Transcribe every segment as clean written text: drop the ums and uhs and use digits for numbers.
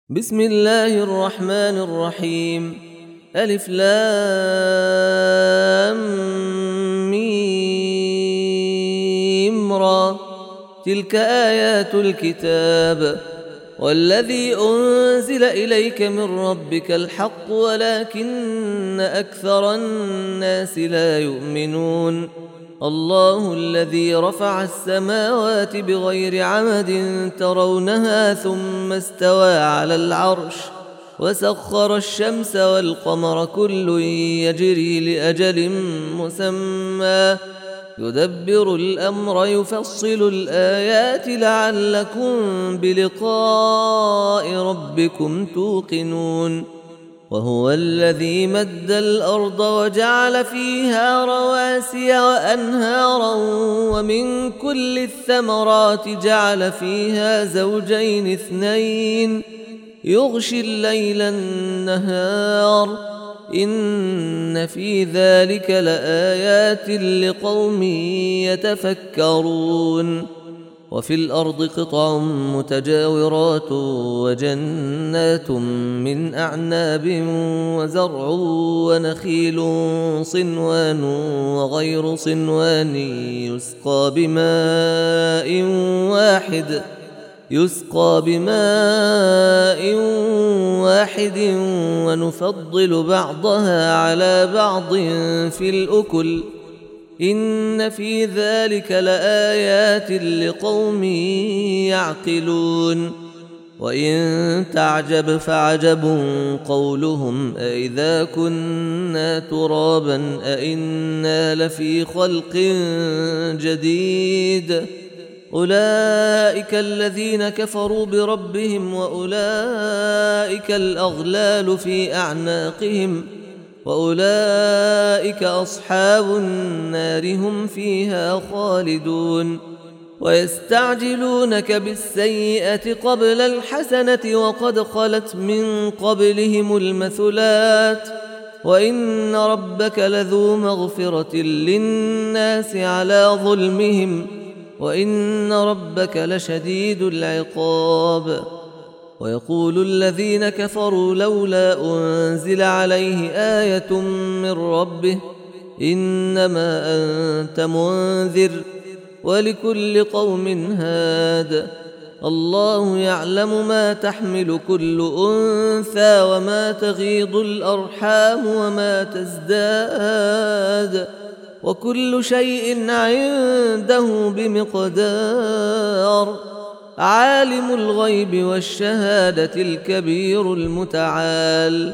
بسم الله الرحمن الرحيم. ألف لام ميم را. تلك آيات الكتاب والذي أنزل إليك من ربك الحق ولكن أكثر الناس لا يؤمنون. الله الذي رفع السماوات بغير عمد ترونها ثم استوى على العرش وسخر الشمس والقمر كل يجري لأجل مسمى يدبر الأمر يفصل الآيات لعلكم بلقاء ربكم توقنون. وهو الذي مد الأرض وجعل فيها رواسي وأنهارا ومن كل الثمرات جعل فيها زوجين اثنين يغشي الليل النهار إن في ذلك لآيات لقوم يتفكرون. وفي الأرض قطع متجاورات وجنات من أعناب وزرع ونخيل صنوان وغير صنوان يسقى بماء واحد ونفضل بعضها على بعض في الأكل إن في ذلك لآيات لقوم يعقلون. وإن تعجب فعجب قولهم أإذا كنا ترابا أإنا لفي خلق جديد أولئك الذين كفروا بربهم وأولئك الأغلال في أعناقهم وأولئك أصحاب النار هم فيها خالدون. ويستعجلونك بالسيئة قبل الحسنة وقد خلت من قبلهم المثلات وإن ربك لذو مغفرة للناس على ظلمهم وإن ربك لشديد العقاب. ويقول الذين كفروا لولا أنزل عليه آية من ربه إنما أنت منذر ولكل قوم هاد الله يعلم ما تحمل كل أنثى وما تغيض الأرحام وما تزداد وكل شيء عنده بمقدار. عالم الغيب والشهادة الكبير المتعال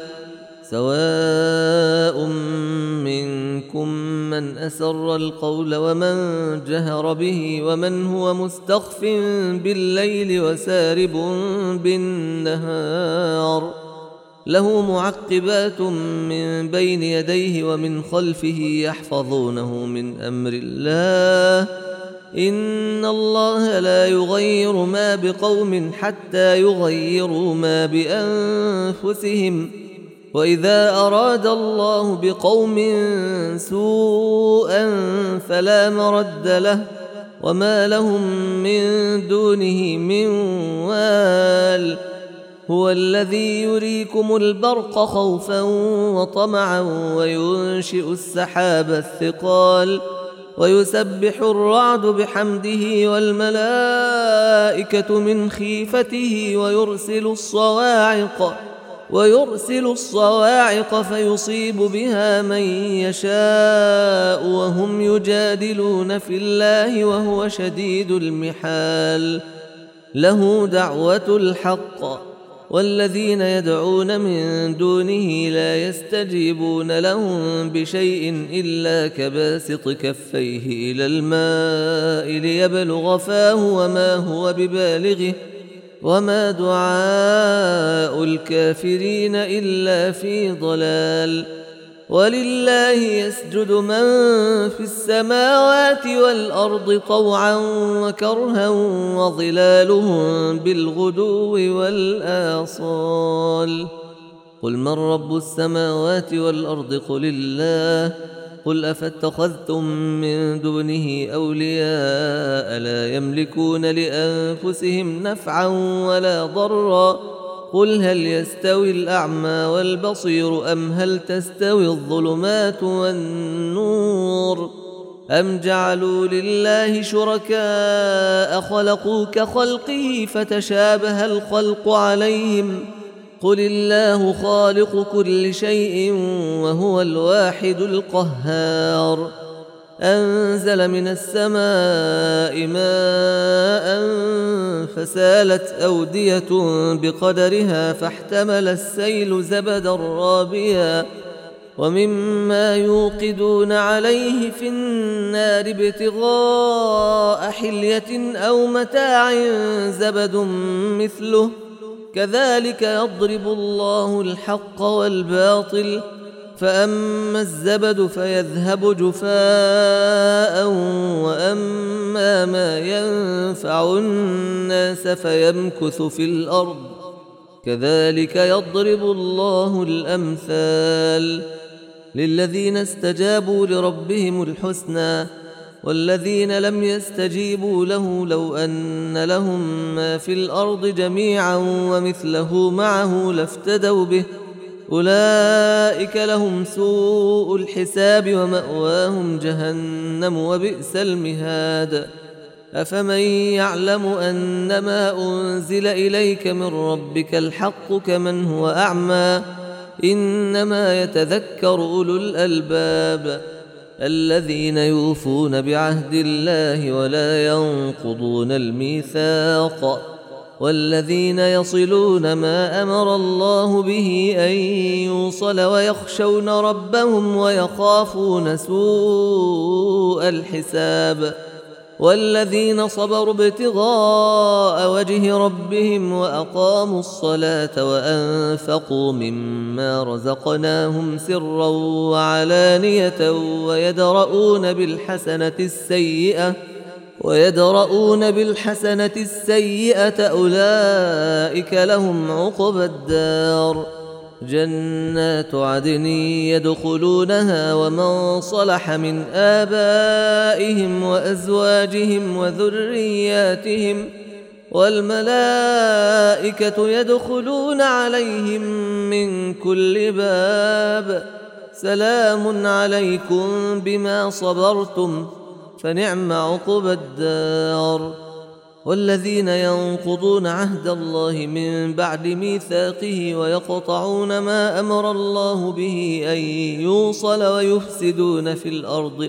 سواء منكم من أسر القول ومن جهر به ومن هو مستخف بالليل وسارب بالنهار له معقبات من بين يديه ومن خلفه يحفظونه من أمر الله إن الله لا يغير ما بقوم حتى يغيروا ما بأنفسهم وإذا أراد الله بقوم سوءا فلا مرد له وما لهم من دونه من وال. هو الذي يريكم البرق خوفا وطمعا وينشئ السحاب الثقال ويسبح الرعد بحمده والملائكة من خيفته ويرسل الصواعق فيصيب بها من يشاء وهم يجادلون في الله وهو شديد المحال. له دعوة الحق والذين يدعون من دونه لا يستجيبون لهم بشيء إلا كباسط كفيه إلى الماء ليبلغ فاه وما هو ببالغه وما دعاء الكافرين إلا في ضلال. ولله يسجد من في السماوات والأرض طوعا وكرها وظلالهم بالغدو والآصال. قل من رب السماوات والأرض قل الله قل أفاتخذتم من دونه أولياء لا يملكون لأنفسهم نفعا ولا ضرا قل هل يستوي الأعمى والبصير أم هل تستوي الظلمات والنور أم جعلوا لله شركاء خلقوا كخلقه فتشابه الخلق عليهم قل الله خالق كل شيء وهو الواحد القهار أنزل من السماء ماء فسالت أودية بقدرها فاحتمل السيل زبدا رابيا ومما يوقدون عليه في النار ابتغاء حلية أو متاع زبد مثله كذلك يضرب الله الحق والباطل فأما الزبد فيذهب جفاء وأما ما ينفع الناس فيمكث في الأرض كذلك يضرب الله الأمثال للذين استجابوا لربهم الحسنى والذين لم يستجيبوا له لو أن لهم ما في الأرض جميعا ومثله معه لافتدوا به أولئك لهم سوء الحساب ومأواهم جهنم وبئس المهاد أفمن يعلم أنما أنزل إليك من ربك الحق كمن هو أعمى إنما يتذكر أولو الألباب الذين يوفون بعهد الله ولا ينقضون الميثاق والذين يصلون ما أمر الله به أن يوصل ويخشون ربهم ويخافون سوء الحساب والذين صبروا ابتغاء وجه ربهم وأقاموا الصلاة وأنفقوا مما رزقناهم سرا وعلانية ويدرؤون بالحسنة السيئة أولئك لهم عقبى الدار جنات عدن يدخلونها ومن صلح من آبائهم وأزواجهم وذرياتهم والملائكة يدخلون عليهم من كل باب سلام عليكم بما صبرتم فنعم عقبى الدار والذين ينقضون عهد الله من بعد ميثاقه ويقطعون ما أمر الله به أن يوصل ويفسدون في الأرض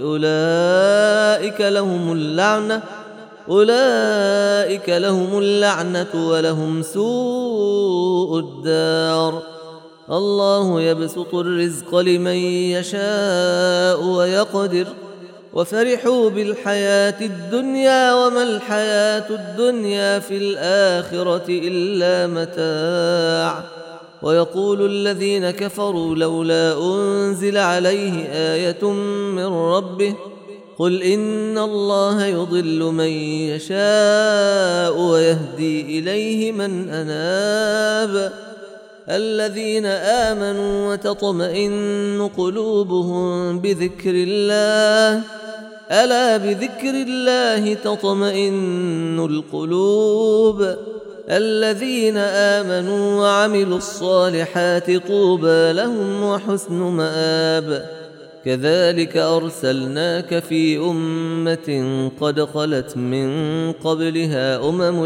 أولئك لهم اللعنة ولهم سوء الدار الله يبسط الرزق لمن يشاء ويقدر وفرحوا بالحياة الدنيا وما الحياة الدنيا في الآخرة إلا متاع ويقول الذين كفروا لولا أنزل عليه آية من ربه قل إن الله يضل من يشاء ويهدي إليه من أناب الذين آمنوا وتطمئن قلوبهم بذكر الله ألا بذكر الله تطمئن القلوب الذين آمنوا وعملوا الصالحات طوبى لهم وحسن مآب كذلك أرسلناك في أمة قد خلت من قبلها أمم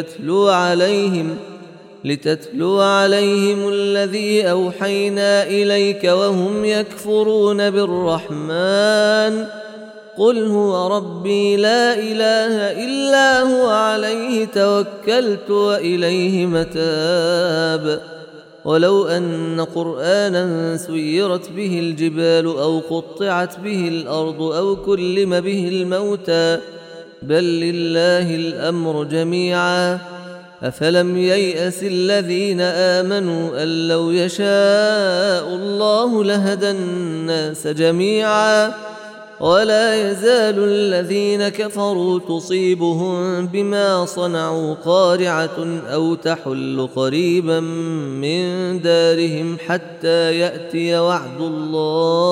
لتتلو عليهم الذي أوحينا إليك وهم يكفرون بالرحمن قل هو ربي لا إله إلا هو عليه توكلت وإليه متاب ولو أن قرآنا سيرت به الجبال أو قطعت به الأرض أو كلم به الموتى بل لله الأمر جميعا أفلم ييأس الذين آمنوا أن لو يشاء الله لهدى الناس جميعا ولا يزال الذين كفروا تصيبهم بما صنعوا قارعة أو تحل قريبا من دارهم حتى يأتي وعد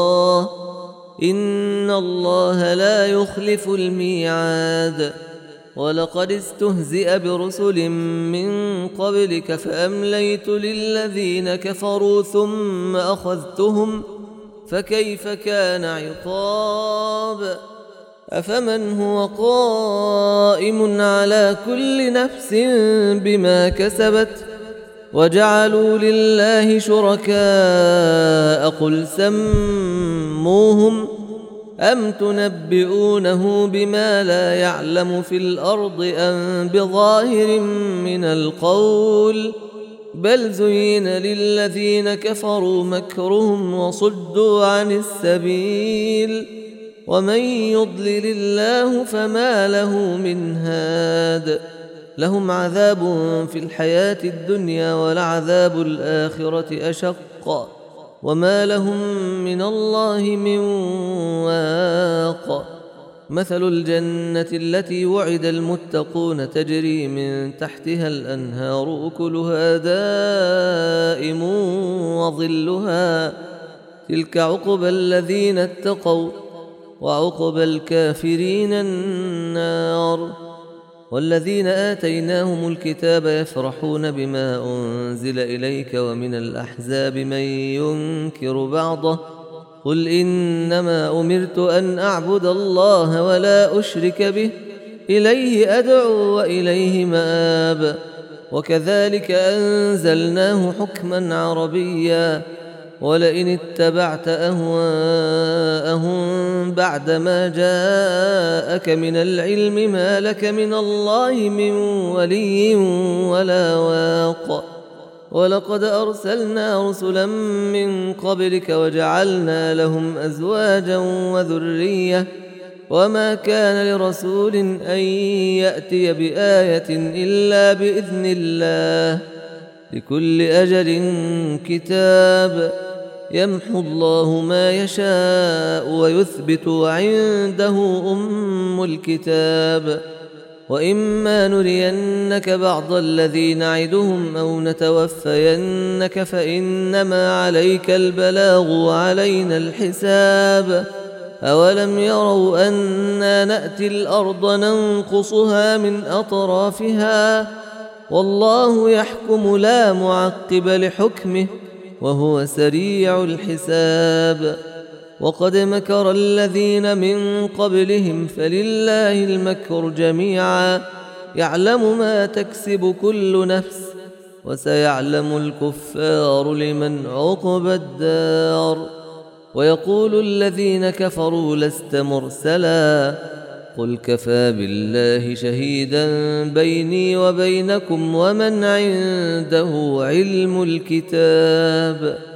الله إن الله لا يخلف الميعاد ولقد استهزئ برسل من قبلك فأمليت للذين كفروا ثم أخذتهم فكيف كان عقاب أفمن هو قائم على كل نفس بما كسبت وجعلوا لله شركاء قل سموهم أم تنبئونه بما لا يعلم في الأرض أم بظاهر من القول بل زين للذين كفروا مكرهم وصدوا عن السبيل ومن يضلل الله فما له من هاد لهم عذاب في الحياة الدنيا ولعذاب الآخرة أشق وما لهم من الله من واق مثل الجنة التي وعد المتقون تجري من تحتها الأنهار أكلها دائم وظلها تلك عقبى الذين اتقوا وعقبى الكافرين النار والذين آتيناهم الكتاب يفرحون بما أنزل إليك ومن الأحزاب من ينكر بعضه قل إنما أمرت أن أعبد الله ولا أشرك به إليه أدعو وإليه مآب وكذلك أنزلناه حكما عربيا ولئن اتبعت أهواءهم بعدما جاءك من العلم ما لك من الله من ولي ولا واق ولقد أرسلنا رسلا من قبلك وجعلنا لهم أزواجا وذرية وما كان لرسول أن يأتي بآية إلا بإذن الله لكل أجل كتاب يمحو الله ما يشاء ويثبت وعنده أم الكتاب وإما نرينك بعض الذي نعدهم أو نتوفينك فإنما عليك البلاغ وعلينا الحساب أولم يروا أنا نأتي الأرض ننقصها من أطرافها والله يحكم لا معقب لحكمه وهو سريع الحساب وقد مكر الذين من قبلهم فلله المكر جميعا يعلم ما تكسب كل نفس وسيعلم الكفار لمن عقبى الدار ويقول الذين كفروا لست مرسلا قل كفى بالله شهيدا بيني وبينكم ومن عنده علم الكتاب